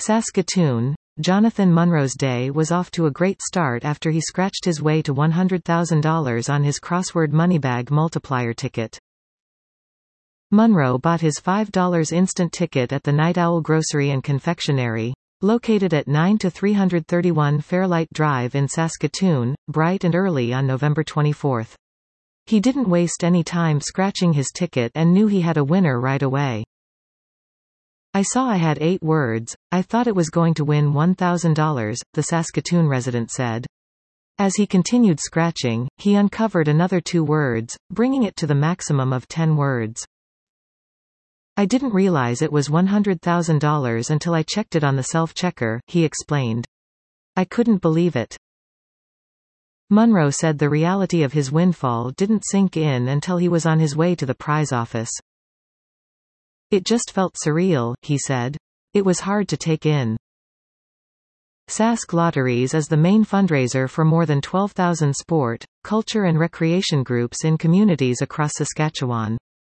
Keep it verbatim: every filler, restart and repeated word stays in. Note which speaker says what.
Speaker 1: Saskatoon. Jonathan Munro's day was off to a great start after he scratched his way to one hundred thousand dollars on his crossword Moneybag multiplier ticket. Munro bought his five dollar instant ticket at the Night Owl Grocery and Confectionery, located at nine to three thirty-one Fairlight Drive in Saskatoon, bright and early on November twenty-fourth. He didn't waste any time scratching his ticket and knew he had a winner right away. "I saw I had eight words, I thought it was going to win one thousand dollars, the Saskatoon resident said. As he continued scratching, he uncovered another two words, bringing it to the maximum of ten words. "I didn't realize it was one hundred thousand dollars until I checked it on the self-checker," he explained. "I couldn't believe it." Munro said the reality of his windfall didn't sink in until he was on his way to the prize office. "It just felt surreal," he said. "It was hard to take in." Sask Lotteries is the main fundraiser for more than twelve thousand sport, culture and recreation groups in communities across Saskatchewan.